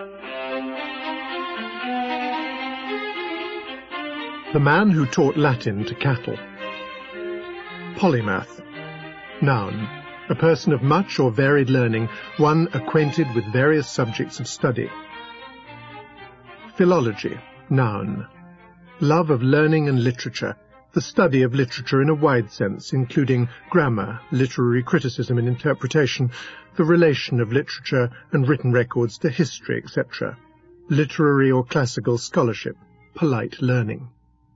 The man who taught Latin to cattle. Polymath. Noun. A person of much or varied learning, one acquainted with various subjects of study. Philology. Noun. Love of learning and literature, the study of literature in a wide sense, including grammar, literary criticism and interpretation, the relation of literature and written records to history, etc. Literary or classical scholarship, polite learning.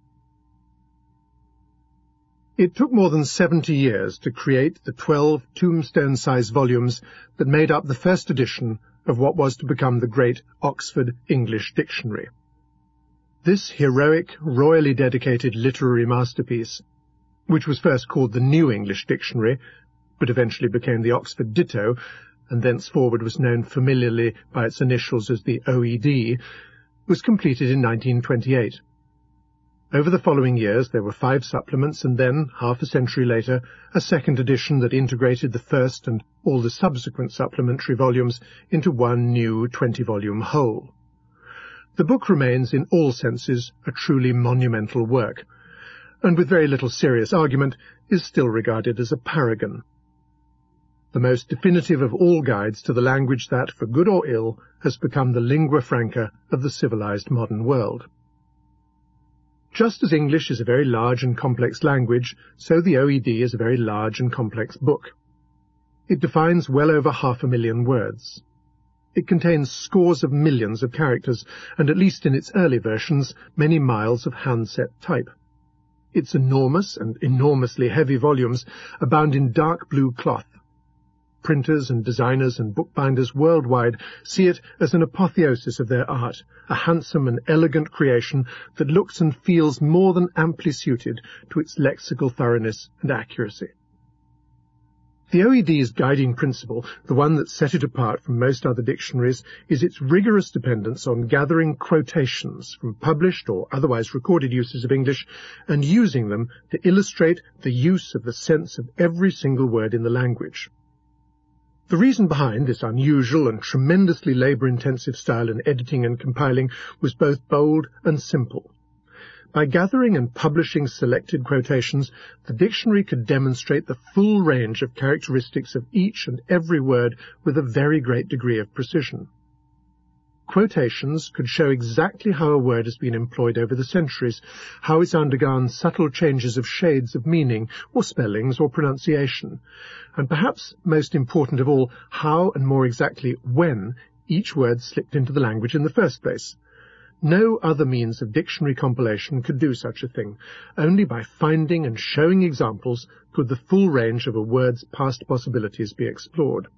It took more than 70 years to create the 12 tombstone-size volumes that made up the first edition of what was to become the great Oxford English Dictionary. This heroic, royally dedicated literary masterpiece, which was first called the New English Dictionary, but eventually became the Oxford Ditto, and thenceforward was known familiarly by its initials as the OED, was completed in 1928. Over the following years there were 5 supplements, and then, half a century later, a second edition that integrated the first and all the subsequent supplementary volumes into one new 20-volume whole. The book remains, in all senses, a truly monumental work, and with very little serious argument is still regarded as a paragon. The most definitive of all guides to the language that, for good or ill, has become the lingua franca of the civilized modern world. Just as English is a very large and complex language, so the OED is a very large and complex book. It defines well over 500,000 words. It contains scores of millions of characters, and at least in its early versions, many miles of hand-set type. Its enormous and enormously heavy volumes abound in dark blue cloth. Printers and designers and bookbinders worldwide see it as an apotheosis of their art, a handsome and elegant creation that looks and feels more than amply suited to its lexical thoroughness and accuracy. The OED's guiding principle, the one that set it apart from most other dictionaries, is its rigorous dependence on gathering quotations from published or otherwise recorded uses of English and using them to illustrate the use of the sense of every single word in the language. The reason behind this unusual and tremendously labour-intensive style in editing and compiling was both bold and simple. By gathering and publishing selected quotations, the dictionary could demonstrate the full range of characteristics of each and every word with a very great degree of precision. Quotations could show exactly how a word has been employed over the centuries, how it's undergone subtle changes of shades of meaning, or spellings, or pronunciation, and perhaps most important of all, how and more exactly when each word slipped into the language in the first place. No other means of dictionary compilation could do such a thing. Only by finding and showing examples could the full range of a word's past possibilities be explored.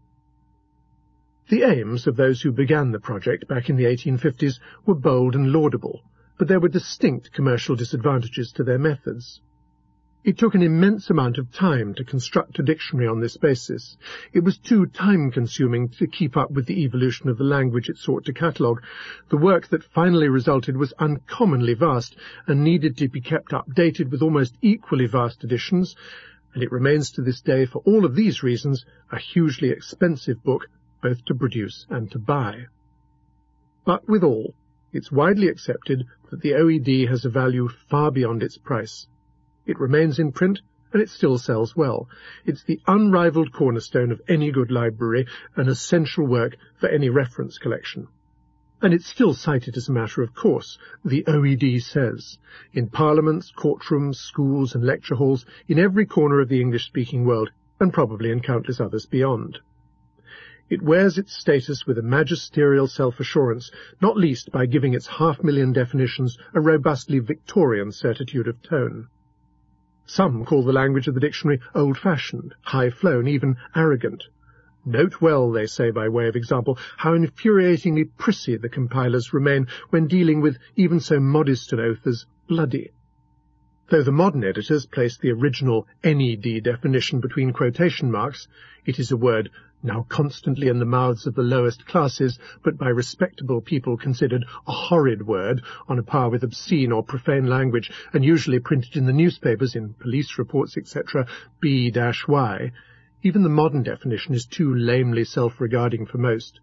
The aims of those who began the project back in the 1850s were bold and laudable, but there were distinct commercial disadvantages to their methods. It took an immense amount of time to construct a dictionary on this basis. It was too time-consuming to keep up with the evolution of the language it sought to catalogue. The work that finally resulted was uncommonly vast and needed to be kept updated with almost equally vast editions, and it remains to this day, for all of these reasons, a hugely expensive book both to produce and to buy. But withal, it's widely accepted that the OED has a value far beyond its price. It remains in print, and it still sells well. It's the unrivalled cornerstone of any good library, an essential work for any reference collection. And it's still cited as a matter of course, the OED says, in parliaments, courtrooms, schools and lecture halls, in every corner of the English-speaking world, and probably in countless others beyond. It wears its status with a magisterial self-assurance, not least by giving its 500,000 definitions a robustly Victorian certitude of tone. Some call the language of the dictionary old-fashioned, high-flown, even arrogant. Note well, they say by way of example, how infuriatingly prissy the compilers remain when dealing with even so modest an oath as bloody. Though the modern editors place the original NED definition between quotation marks, it is a word now constantly in the mouths of the lowest classes, but by respectable people considered a horrid word, on a par with obscene or profane language, and usually printed in the newspapers, in police reports, etc., B-Y. Even the modern definition is too lamely self-regarding for most.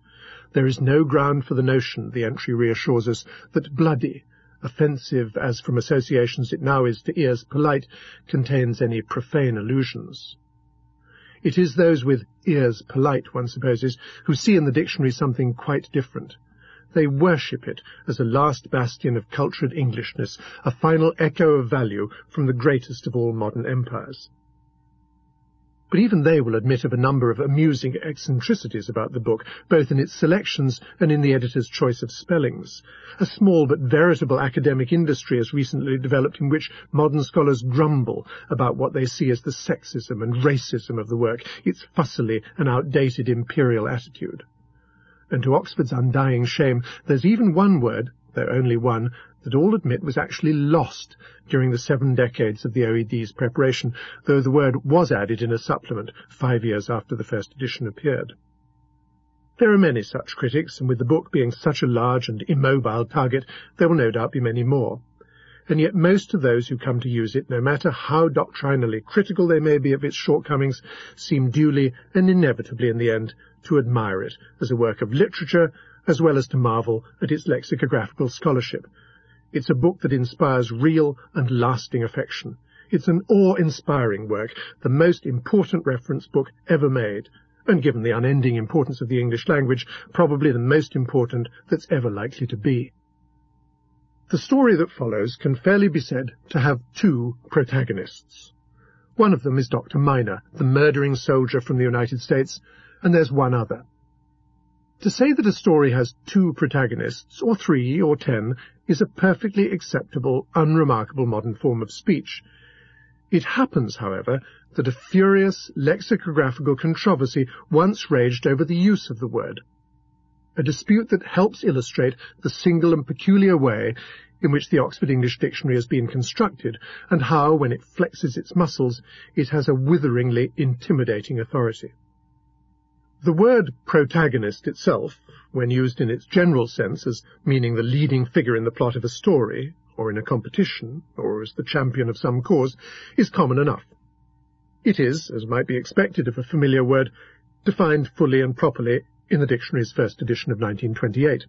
There is no ground for the notion, the entry reassures us, that bloody, offensive as from associations it now is to ears polite, contains any profane allusions. It is those with ears polite, one supposes, who see in the dictionary something quite different. They worship it as a last bastion of cultured Englishness, a final echo of value from the greatest of all modern empires. But even they will admit of a number of amusing eccentricities about the book, both in its selections and in the editor's choice of spellings. A small but veritable academic industry has recently developed in which modern scholars grumble about what they see as the sexism and racism of the work, its fussily and outdated imperial attitude. And to Oxford's undying shame, there's even one word, though only one, that all admit was actually lost during the 7 decades of the OED's preparation, though the word was added in a supplement 5 years after the first edition appeared. There are many such critics, and with the book being such a large and immobile target, there will no doubt be many more. And yet most of those who come to use it, no matter how doctrinally critical they may be of its shortcomings, seem duly and inevitably in the end to admire it as a work of literature, as well as to marvel at its lexicographical scholarship. It's a book that inspires real and lasting affection. It's an awe-inspiring work, the most important reference book ever made, and given the unending importance of the English language, probably the most important that's ever likely to be. The story that follows can fairly be said to have 2 protagonists. One of them is Dr. Minor, the murdering soldier from the United States, and there's one other. To say that a story has 2 protagonists, or 3, or 10, is a perfectly acceptable, unremarkable modern form of speech. It happens, however, that a furious lexicographical controversy once raged over the use of the word, a dispute that helps illustrate the single and peculiar way in which the Oxford English Dictionary has been constructed, and how, when it flexes its muscles, it has a witheringly intimidating authority. The word protagonist itself, when used in its general sense as meaning the leading figure in the plot of a story, or in a competition, or as the champion of some cause, is common enough. It is, as might be expected of a familiar word, defined fully and properly in the dictionary's first edition of 1928.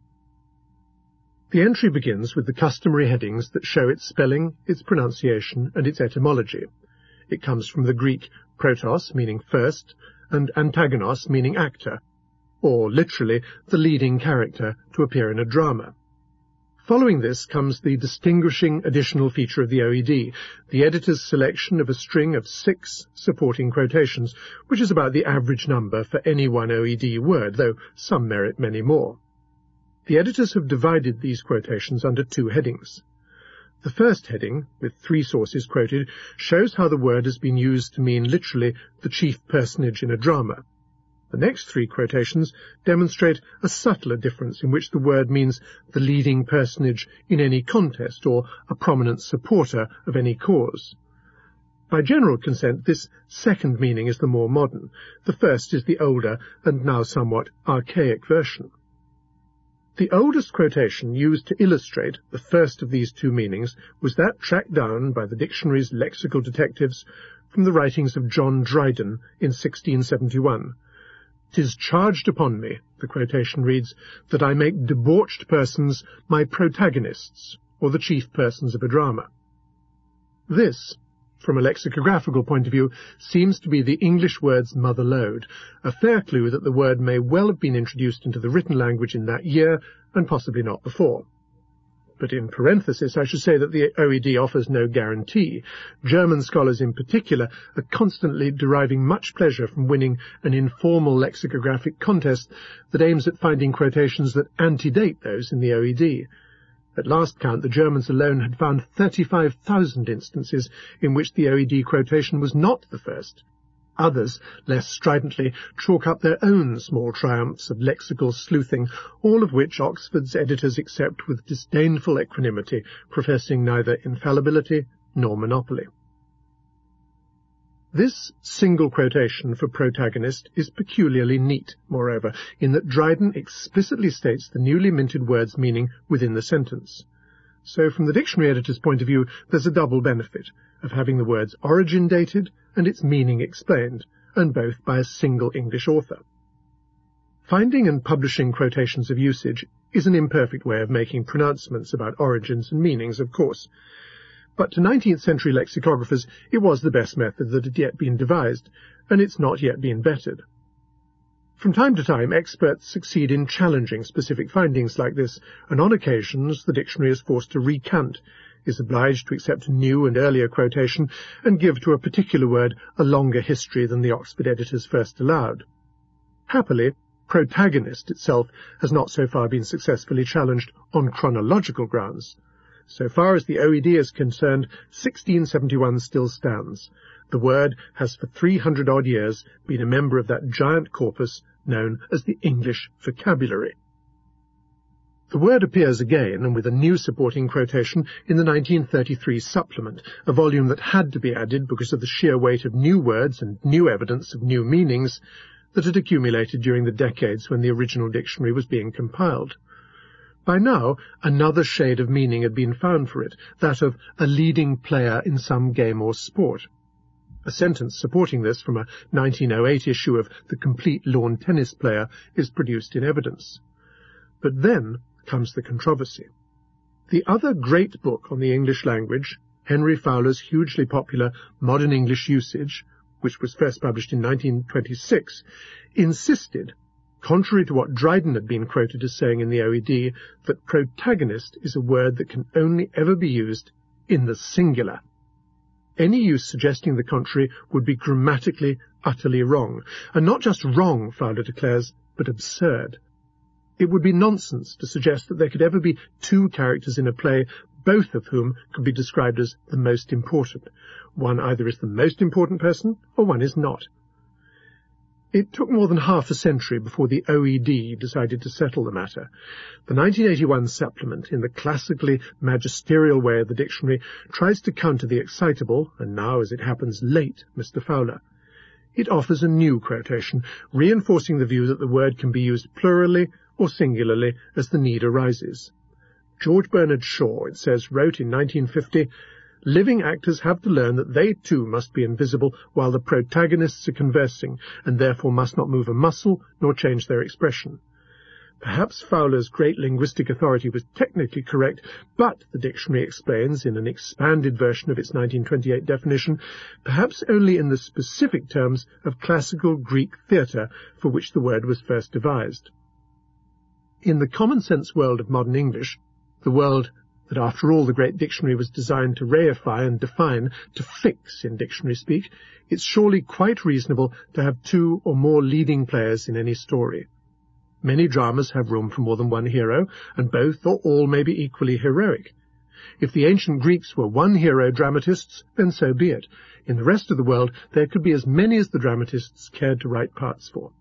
The entry begins with the customary headings that show its spelling, its pronunciation, and its etymology. It comes from the Greek protos, meaning first, and antagonos, meaning actor, or literally the leading character to appear in a drama. Following this comes the distinguishing additional feature of the OED, the editor's selection of a string of 6 supporting quotations, which is about the average number for any one OED word, though some merit many more. The editors have divided these quotations under 2 headings. The first heading, with 3 sources quoted, shows how the word has been used to mean literally the chief personage in a drama. The next 3 quotations demonstrate a subtler difference in which the word means the leading personage in any contest or a prominent supporter of any cause. By general consent, this second meaning is the more modern. The first is the older and now somewhat archaic version. The oldest quotation used to illustrate the first of these 2 meanings was that tracked down by the dictionary's lexical detectives from the writings of John Dryden in 1671. "'Tis charged upon me," the quotation reads, "that I make debauched persons my protagonists, or the chief persons of a drama." This, from a lexicographical point of view, seems to be the English word's mother lode, a fair clue that the word may well have been introduced into the written language in that year, and possibly not before. But in parenthesis, I should say that the OED offers no guarantee. German scholars in particular are constantly deriving much pleasure from winning an informal lexicographic contest that aims at finding quotations that antedate those in the OED. At last count, the Germans alone had found 35,000 instances in which the OED quotation was not the first. Others, less stridently, chalk up their own small triumphs of lexical sleuthing, all of which Oxford's editors accept with disdainful equanimity, professing neither infallibility nor monopoly. This single quotation for protagonist is peculiarly neat, moreover, in that Dryden explicitly states the newly minted word's meaning within the sentence. So from the dictionary editor's point of view, there's a double benefit of having the word's origin dated and its meaning explained, and both by a single English author. Finding and publishing quotations of usage is an imperfect way of making pronouncements about origins and meanings, of course. But to 19th century lexicographers it was the best method that had yet been devised, and it's not yet been bettered. From time to time, experts succeed in challenging specific findings like this, and on occasions the dictionary is forced to recant, is obliged to accept a new and earlier quotation, and give to a particular word a longer history than the Oxford editors first allowed. Happily, protagonist itself has not so far been successfully challenged on chronological grounds. So far as the OED is concerned, 1671 still stands. The word has for 300-odd years been a member of that giant corpus known as the English vocabulary. The word appears again, and with a new supporting quotation, in the 1933 supplement, a volume that had to be added because of the sheer weight of new words and new evidence of new meanings that had accumulated during the decades when the original dictionary was being compiled. By now, another shade of meaning had been found for it, that of a leading player in some game or sport. A sentence supporting this from a 1908 issue of The Complete Lawn Tennis Player is produced in evidence. But then comes the controversy. The other great book on the English language, Henry Fowler's hugely popular Modern English Usage, which was first published in 1926, insisted, contrary to what Dryden had been quoted as saying in the OED, that protagonist is a word that can only ever be used in the singular. Any use suggesting the contrary would be grammatically utterly wrong, and not just wrong, Fowler declares, but absurd. It would be nonsense to suggest that there could ever be two characters in a play, both of whom could be described as the most important. One either is the most important person, or one is not. It took more than half a century before the OED decided to settle the matter. The 1981 supplement, in the classically magisterial way of the dictionary, tries to counter the excitable, and now, as it happens, late Mr. Fowler. It offers a new quotation, reinforcing the view that the word can be used plurally or singularly as the need arises. George Bernard Shaw, it says, wrote in 1950, "Living actors have to learn that they too must be invisible while the protagonists are conversing, and therefore must not move a muscle nor change their expression." Perhaps Fowler's great linguistic authority was technically correct, but, the dictionary explains in an expanded version of its 1928 definition, perhaps only in the specific terms of classical Greek theatre for which the word was first devised. In the common-sense world of modern English, the world that after all the great dictionary was designed to reify and define, to fix in dictionary speak, it's surely quite reasonable to have two or more leading players in any story. Many dramas have room for more than one hero, and both or all may be equally heroic. If the ancient Greeks were one-hero dramatists, then so be it. In the rest of the world there could be as many as the dramatists cared to write parts for.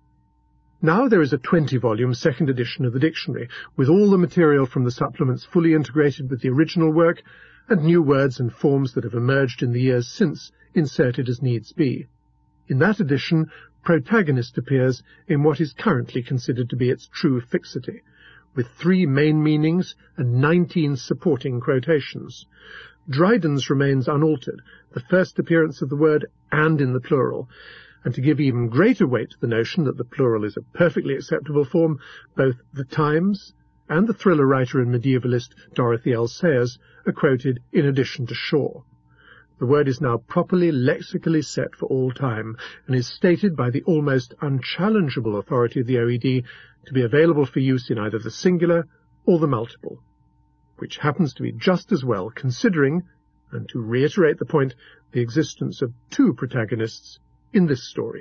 Now there is a 20-volume second edition of the dictionary, with all the material from the supplements fully integrated with the original work, and new words and forms that have emerged in the years since inserted as needs be. In that edition, protagonist appears in what is currently considered to be its true fixity, with 3 main meanings and 19 supporting quotations. Dryden's remains unaltered, the first appearance of the word and in the plural, and to give even greater weight to the notion that the plural is a perfectly acceptable form, both the Times and the thriller writer and medievalist Dorothy L. Sayers are quoted in addition to Shaw. The word is now properly lexically set for all time, and is stated by the almost unchallengeable authority of the OED to be available for use in either the singular or the multiple, which happens to be just as well considering, and to reiterate the point, the existence of 2 protagonists in this story.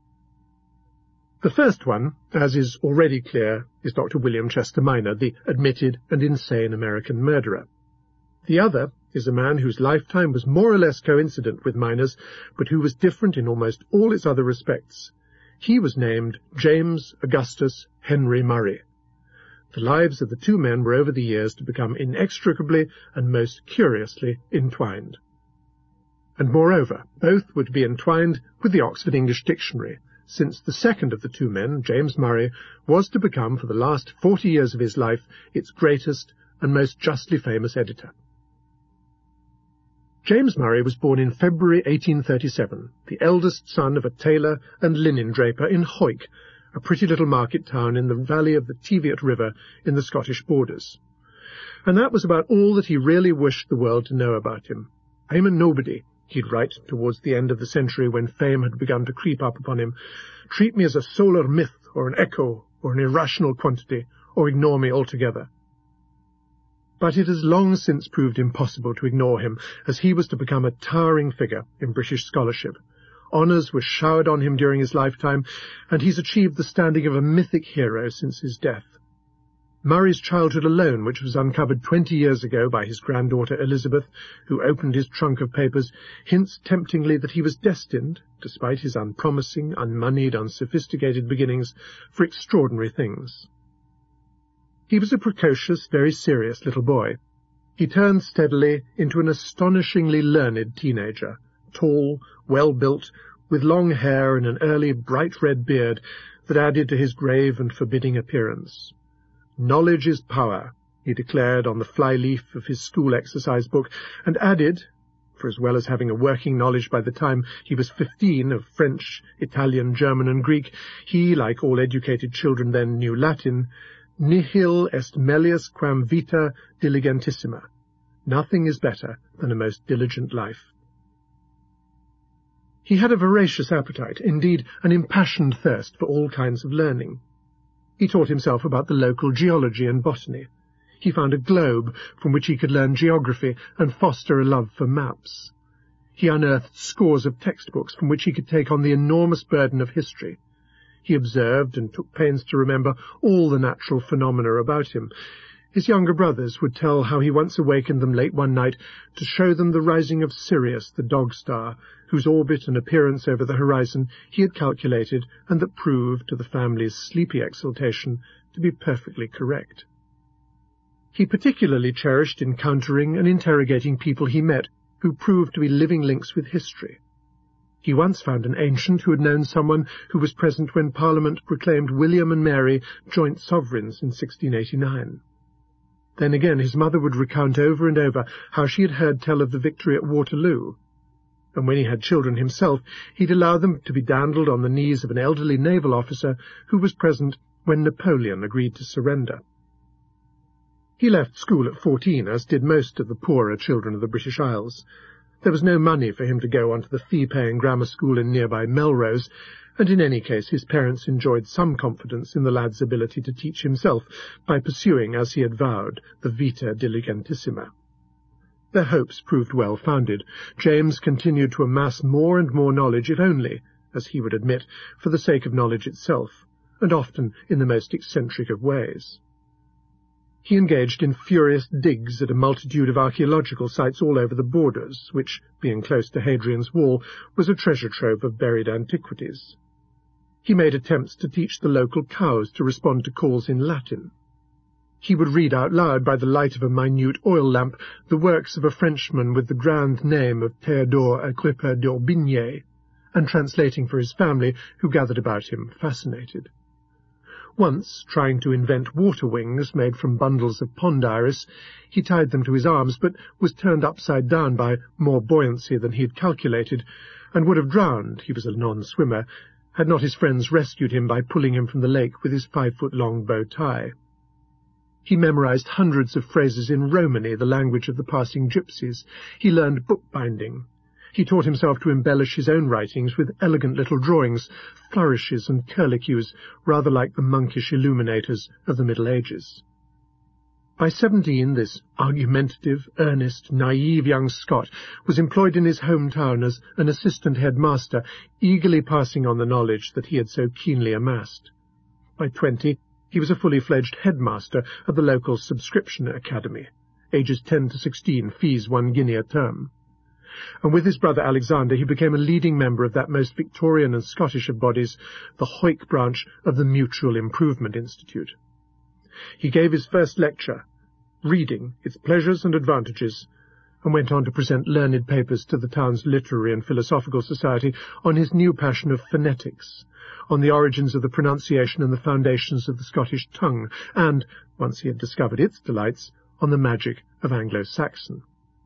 The first one, as is already clear, is Dr. William Chester Minor, the admitted and insane American murderer. The other is a man whose lifetime was more or less coincident with Minor's, but who was different in almost all its other respects. He was named James Augustus Henry Murray. The lives of the 2 men were over the years to become inextricably and most curiously entwined. And moreover, both were to be entwined with the Oxford English Dictionary, since the second of the 2 men, James Murray, was to become for the last 40 years of his life its greatest and most justly famous editor. James Murray was born in February 1837, the eldest son of a tailor and linen draper in Hawick, a pretty little market town in the valley of the Teviot River in the Scottish borders. And that was about all that he really wished the world to know about him. "I'm a nobody," he'd write towards the end of the century when fame had begun to creep up upon him. "Treat me as a solar myth, or an echo, or an irrational quantity, or ignore me altogether." But it has long since proved impossible to ignore him, as he was to become a towering figure in British scholarship. Honours were showered on him during his lifetime, and he's achieved the standing of a mythic hero since his death. Murray's childhood alone, which was uncovered 20 years ago by his granddaughter Elizabeth, who opened his trunk of papers, hints temptingly that he was destined, despite his unpromising, unmoneyed, unsophisticated beginnings, for extraordinary things. He was a precocious, very serious little boy. He turned steadily into an astonishingly learned teenager, tall, well-built, with long hair and an early bright red beard that added to his grave and forbidding appearance. "Knowledge is power," he declared on the fly-leaf of his school exercise book, and added, for as well as having a working knowledge by the time he was 15 of French, Italian, German, and Greek, he, like all educated children then, knew Latin, "Nihil est melius quam vita diligentissima." Nothing is better than a most diligent life. He had a voracious appetite, indeed an impassioned thirst for all kinds of learning. He taught himself about the local geology and botany. He found a globe from which he could learn geography and foster a love for maps. He unearthed scores of textbooks from which he could take on the enormous burden of history. He observed and took pains to remember all the natural phenomena about him. His younger brothers would tell how he once awakened them late one night to show them the rising of Sirius, the dog star, whose orbit and appearance over the horizon he had calculated, and that proved, to the family's sleepy exultation, to be perfectly correct. He particularly cherished encountering and interrogating people he met who proved to be living links with history. He once found an ancient who had known someone who was present when Parliament proclaimed William and Mary joint sovereigns in 1689. Then again his mother would recount over and over how she had heard tell of the victory at Waterloo, and when he had children himself, he'd allow them to be dandled on the knees of an elderly naval officer who was present when Napoleon agreed to surrender. He left school at 14, as did most of the poorer children of the British Isles. There was no money for him to go on to the fee-paying grammar school in nearby Melrose, and in any case his parents enjoyed some confidence in the lad's ability to teach himself by pursuing, as he had vowed, the vita diligentissima. Their hopes proved well-founded. James continued to amass more and more knowledge, if only, as he would admit, for the sake of knowledge itself, and often in the most eccentric of ways. He engaged in furious digs at a multitude of archaeological sites all over the borders, which, being close to Hadrian's Wall, was a treasure trove of buried antiquities. He made attempts to teach the local cows to respond to calls in Latin. He would read out loud by the light of a minute oil lamp the works of a Frenchman with the grand name of Théodore Agrippa d'Aubigné, and translating for his family, who gathered about him, fascinated. Once, trying to invent water wings made from bundles of pond iris, he tied them to his arms, but was turned upside down by more buoyancy than he had calculated, and would have drowned, he was a non-swimmer, had not his friends rescued him by pulling him from the lake with his 5-foot-long bow tie. He memorized hundreds of phrases in Romany, the language of the passing gypsies. He learned bookbinding. He taught himself to embellish his own writings with elegant little drawings, flourishes and curlicues, rather like the monkish illuminators of the Middle Ages. By 17, this argumentative, earnest, naive young Scot was employed in his hometown as an assistant headmaster, eagerly passing on the knowledge that he had so keenly amassed. By 20, he was a fully-fledged headmaster of the local subscription academy, ages 10 to 16, fees 1 guinea a term. And with his brother Alexander he became a leading member of that most Victorian and Scottish of bodies, the Hoyk branch of the Mutual Improvement Institute. He gave his first lecture, Reading, Its Pleasures and Advantages, and went on to present learned papers to the town's Literary and Philosophical Society on his new passion of phonetics, on the origins of the pronunciation and the foundations of the Scottish tongue, and, once he had discovered its delights, on the magic of Anglo-Saxon.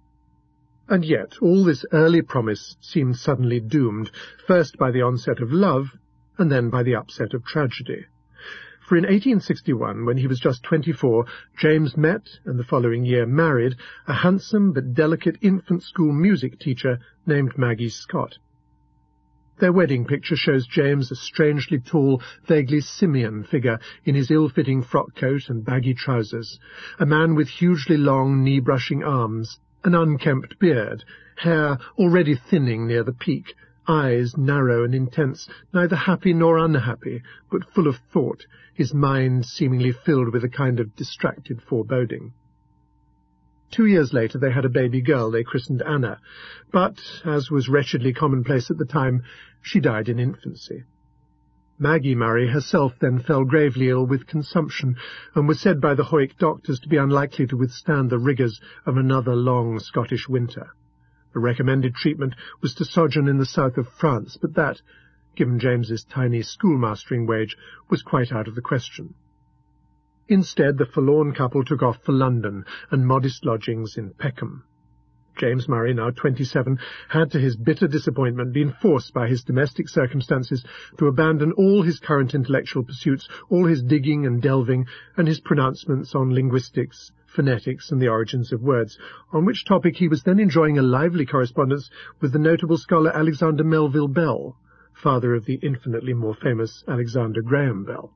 And yet all this early promise seemed suddenly doomed, first by the onset of love, and then by the upset of tragedy. For in 1861, when he was just 24, James met, and the following year married, a handsome but delicate infant school music teacher named Maggie Scott. Their wedding picture shows James a strangely tall, vaguely simian figure in his ill-fitting frock coat and baggy trousers, a man with hugely long, knee-brushing arms, an unkempt beard, hair already thinning near the peak, eyes narrow and intense, neither happy nor unhappy, but full of thought, his mind seemingly filled with a kind of distracted foreboding. 2 years later they had a baby girl they christened Anna, but, as was wretchedly commonplace at the time, she died in infancy. Maggie Murray herself then fell gravely ill with consumption, and was said by the Hoyk doctors to be unlikely to withstand the rigours of another long Scottish winter. The recommended treatment was to sojourn in the south of France, but that, given James's tiny schoolmastering wage, was quite out of the question. Instead, the forlorn couple took off for London and modest lodgings in Peckham. James Murray, now 27, had to his bitter disappointment been forced by his domestic circumstances to abandon all his current intellectual pursuits, all his digging and delving, and his pronouncements on linguistics, phonetics, and the origins of words, on which topic he was then enjoying a lively correspondence with the notable scholar Alexander Melville Bell, father of the infinitely more famous Alexander Graham Bell.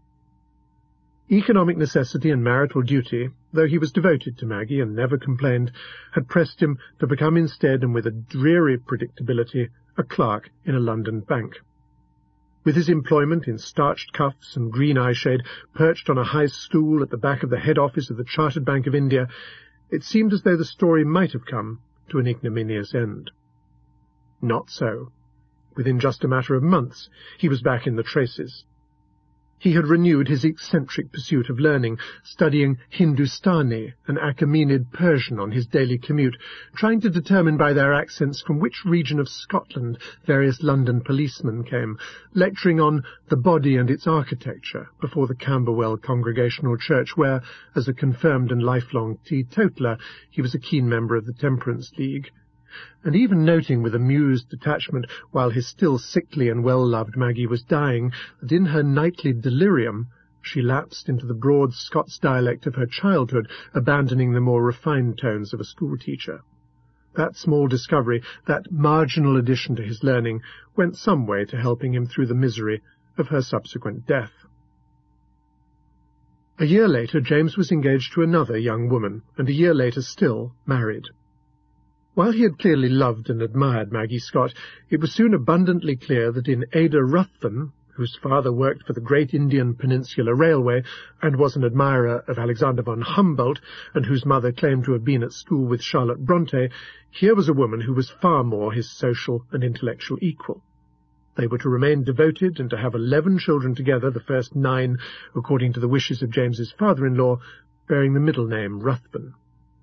Economic necessity and marital duty, though he was devoted to Maggie and never complained, had pressed him to become instead, and with a dreary predictability, a clerk in a London bank. With his employment in starched cuffs and green eyeshade, perched on a high stool at the back of the head office of the Chartered Bank of India, it seemed as though the story might have come to an ignominious end. Not so. Within just a matter of months, he was back in the traces. He had renewed his eccentric pursuit of learning, studying Hindustani and Achaemenid Persian on his daily commute, trying to determine by their accents from which region of Scotland various London policemen came, lecturing on the body and its architecture before the Camberwell Congregational Church, where, as a confirmed and lifelong teetotaler, he was a keen member of the Temperance League, and even noting with amused detachment, while his still sickly and well-loved Maggie was dying, that in her nightly delirium she lapsed into the broad Scots dialect of her childhood, abandoning the more refined tones of a schoolteacher. That small discovery, that marginal addition to his learning, went some way to helping him through the misery of her subsequent death. A year later James was engaged to another young woman, and a year later still married. While he had clearly loved and admired Maggie Scott, it was soon abundantly clear that in Ada Ruthven, whose father worked for the Great Indian Peninsular Railway and was an admirer of Alexander von Humboldt, and whose mother claimed to have been at school with Charlotte Bronte, here was a woman who was far more his social and intellectual equal. They were to remain devoted and to have 11 children together, the first 9, according to the wishes of James's father-in-law, bearing the middle name Ruthven.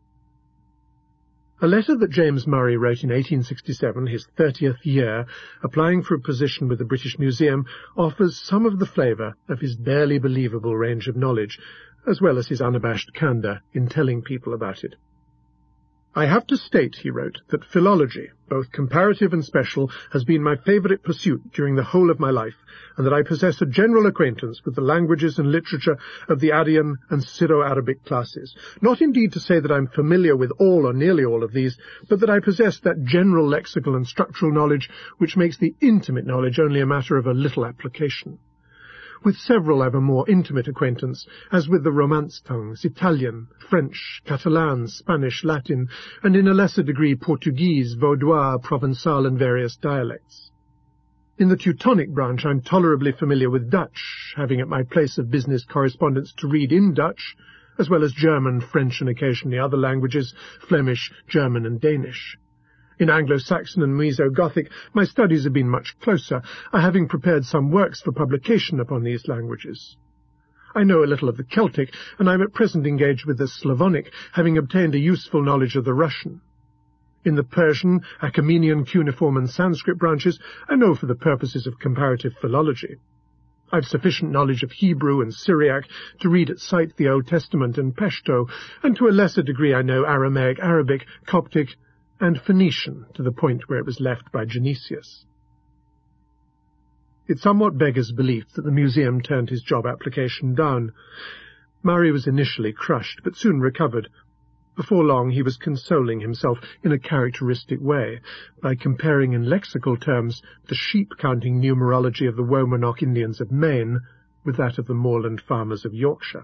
A letter that James Murray wrote in 1867, his 30th year, applying for a position with the British Museum, offers some of the flavour of his barely believable range of knowledge, as well as his unabashed candour in telling people about it. "I have to state," he wrote, "that philology, both comparative and special, has been my favourite pursuit during the whole of my life, and that I possess a general acquaintance with the languages and literature of the Aryan and Syro-Arabic classes. Not indeed to say that I am familiar with all or nearly all of these, but that I possess that general lexical and structural knowledge which makes the intimate knowledge only a matter of a little application. With several I have a more intimate acquaintance, as with the Romance tongues, Italian, French, Catalan, Spanish, Latin, and in a lesser degree Portuguese, Vaudois, Provençal, and various dialects. In the Teutonic branch I am tolerably familiar with Dutch, having at my place of business correspondence to read in Dutch, as well as German, French, and occasionally other languages, Flemish, German, and Danish. In Anglo-Saxon and Meso-Gothic my studies have been much closer, I having prepared some works for publication upon these languages. I know a little of the Celtic, and I am at present engaged with the Slavonic, having obtained a useful knowledge of the Russian. In the Persian, Achaemenian, cuneiform, and Sanskrit branches I know for the purposes of comparative philology. I have sufficient knowledge of Hebrew and Syriac to read at sight the Old Testament and Peshto, and to a lesser degree I know Aramaic, Arabic, Coptic, and Phoenician, to the point where it was left by Genesius. It somewhat beggars belief that the museum turned his job application down. Murray was initially crushed, but soon recovered. Before long he was consoling himself in a characteristic way by comparing in lexical terms the sheep-counting numerology of the Womanock Indians of Maine with that of the moorland farmers of Yorkshire.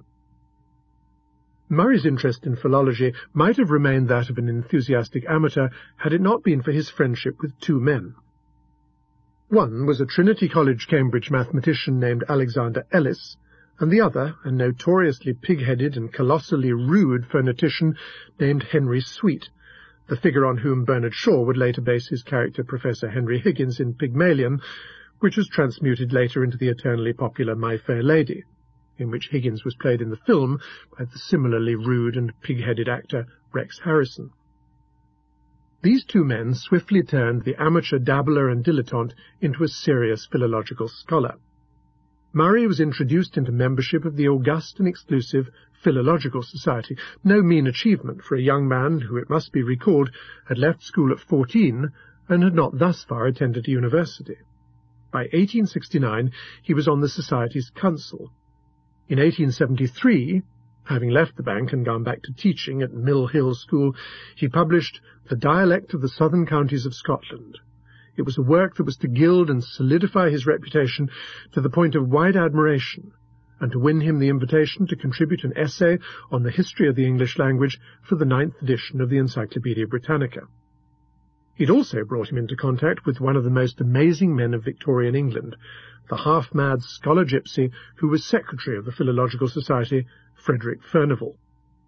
Murray's interest in philology might have remained that of an enthusiastic amateur had it not been for his friendship with two men. One was a Trinity College, Cambridge mathematician named Alexander Ellis, and the other a notoriously pig-headed and colossally rude phonetician named Henry Sweet, the figure on whom Bernard Shaw would later base his character Professor Henry Higgins in Pygmalion, which was transmuted later into the eternally popular My Fair Lady, in which Higgins was played in the film by the similarly rude and pig-headed actor Rex Harrison. These two men swiftly turned the amateur dabbler and dilettante into a serious philological scholar. Murray was introduced into membership of the august and exclusive Philological Society, no mean achievement for a young man who, it must be recalled, had left school at 14 and had not thus far attended university. By 1869 he was on the Society's council. In 1873, having left the bank and gone back to teaching at Mill Hill School, he published The Dialect of the Southern Counties of Scotland. It was a work that was to gild and solidify his reputation to the point of wide admiration, and to win him the invitation to contribute an essay on the history of the English language for the 9th edition of the Encyclopaedia Britannica. It also brought him into contact with one of the most amazing men of Victorian England, the half-mad scholar gypsy who was secretary of the Philological Society, Frederick Furnivall.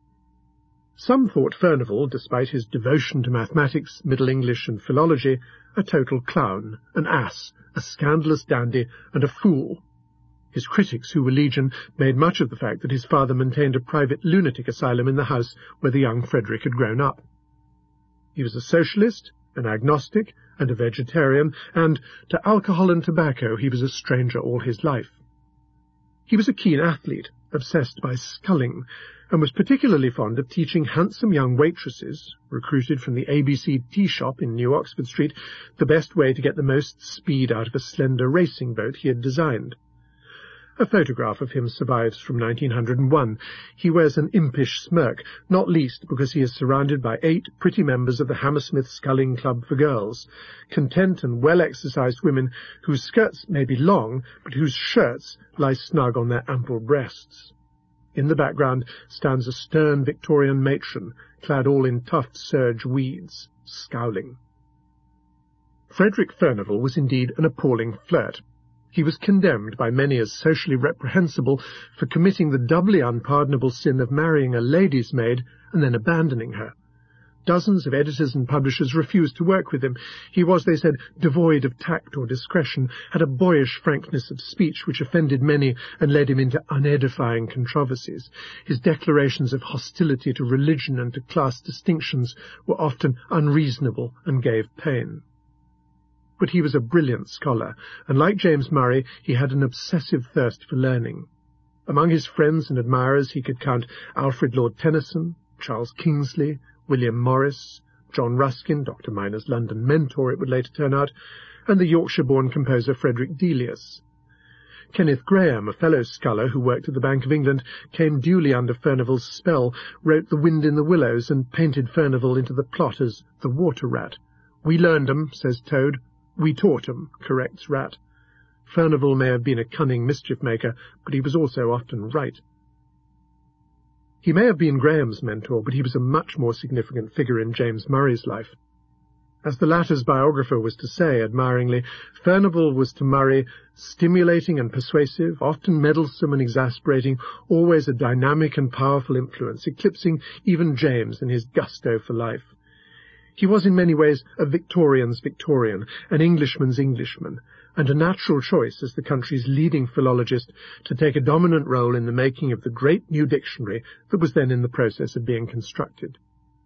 Some thought Furnivall, despite his devotion to mathematics, Middle English and philology, a total clown, an ass, a scandalous dandy, and a fool. His critics, who were legion, made much of the fact that his father maintained a private lunatic asylum in the house where the young Frederick had grown up. He was a socialist, an agnostic, and a vegetarian, and to alcohol and tobacco he was a stranger all his life. He was a keen athlete, obsessed by sculling, and was particularly fond of teaching handsome young waitresses, recruited from the ABC tea shop in New Oxford Street, the best way to get the most speed out of a slender racing boat he had designed. A photograph of him survives from 1901. He wears an impish smirk, not least because he is surrounded by 8 pretty members of the Hammersmith Sculling Club for Girls, content and well-exercised women whose skirts may be long, but whose shirts lie snug on their ample breasts. In the background stands a stern Victorian matron, clad all in tough serge weeds, scowling. Frederick Furnivall was indeed an appalling flirt. He was condemned by many as socially reprehensible for committing the doubly unpardonable sin of marrying a lady's maid and then abandoning her. Dozens of editors and publishers refused to work with him. He was, they said, devoid of tact or discretion, had a boyish frankness of speech which offended many and led him into unedifying controversies. His declarations of hostility to religion and to class distinctions were often unreasonable and gave pain. But he was a brilliant scholar, and like James Murray, he had an obsessive thirst for learning. Among his friends and admirers he could count Alfred Lord Tennyson, Charles Kingsley, William Morris, John Ruskin, Dr. Minor's London mentor it would later turn out, and the Yorkshire-born composer Frederick Delius. Kenneth Graham, a fellow scholar who worked at the Bank of England, came duly under Furnivall's spell, wrote The Wind in the Willows, and painted Furnivall into the plot as the water rat. "We learned 'em," says Toad. "We taught 'em," corrects Rat. Furnivall may have been a cunning mischief-maker, but he was also often right. He may have been Graham's mentor, but he was a much more significant figure in James Murray's life. As the latter's biographer was to say, admiringly, Furnivall was to Murray stimulating and persuasive, often meddlesome and exasperating, always a dynamic and powerful influence, eclipsing even James in his gusto for life. He was in many ways a Victorian's Victorian, an Englishman's Englishman, and a natural choice as the country's leading philologist to take a dominant role in the making of the great new dictionary that was then in the process of being constructed.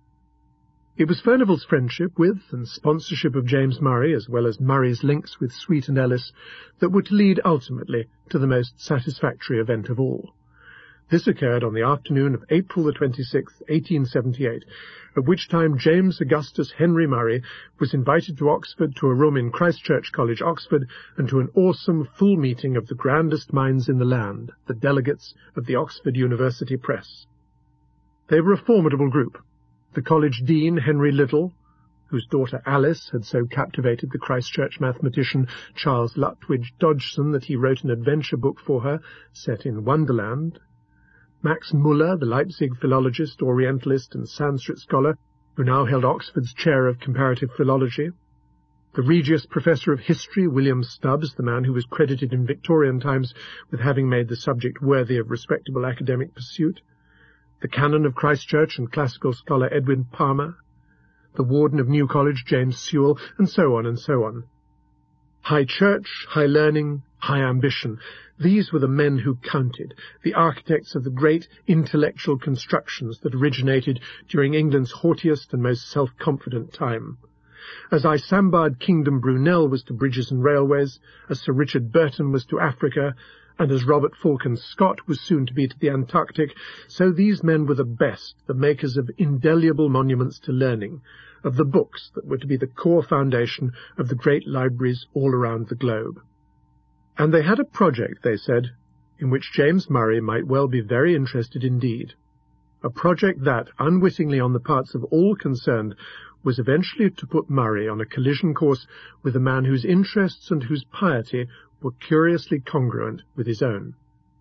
It was Furnivall's friendship with and sponsorship of James Murray, as well as Murray's links with Sweet and Ellis, that were to lead ultimately to the most satisfactory event of all. This occurred on the afternoon of April the 26th, 1878, at which time James Augustus Henry Murray was invited to Oxford to a room in Christ Church College, Oxford, and to an awesome full meeting of the grandest minds in the land, the delegates of the Oxford University Press. They were a formidable group. The college dean, Henry Liddell, whose daughter Alice had so captivated the Christ Church mathematician Charles Lutwidge Dodgson that he wrote an adventure book for her set in Wonderland. Max Muller, the Leipzig philologist, Orientalist, and Sanskrit scholar, who now held Oxford's chair of comparative philology. The Regius Professor of History, William Stubbs, the man who was credited in Victorian times with having made the subject worthy of respectable academic pursuit. The Canon of Christ Church and classical scholar Edwin Palmer. The Warden of New College, James Sewell, and so on and so on. High church, high learning, high ambition. These were the men who counted, the architects of the great intellectual constructions that originated during England's haughtiest and most self-confident time. As Isambard Kingdom Brunel was to bridges and railways, as Sir Richard Burton was to Africa, and as Robert Falcon Scott was soon to be to the Antarctic, so these men were the best, the makers of indelible monuments to learning, of the books that were to be the core foundation of the great libraries all around the globe. And they had a project, they said, in which James Murray might well be very interested indeed. A project that, unwittingly on the parts of all concerned, was eventually to put Murray on a collision course with a man whose interests and whose piety were curiously congruent with his own.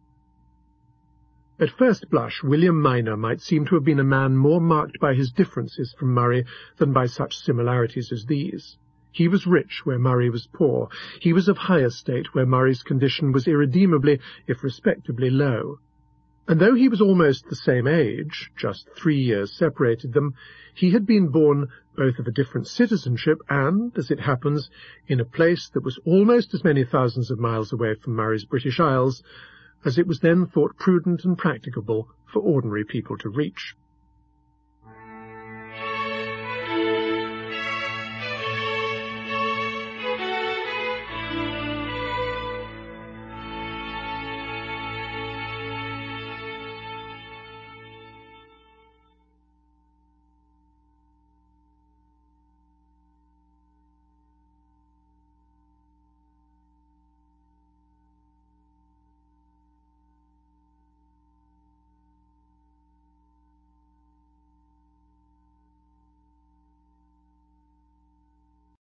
At first blush, William Minor might seem to have been a man more marked by his differences from Murray than by such similarities as these. He was rich where Murray was poor. He was of high estate where Murray's condition was irredeemably, if respectably, low. And though he was almost the same age, just 3 years separated them, he had been born both of a different citizenship and, as it happens, in a place that was almost as many thousands of miles away from Murray's British Isles as it was then thought prudent and practicable for ordinary people to reach.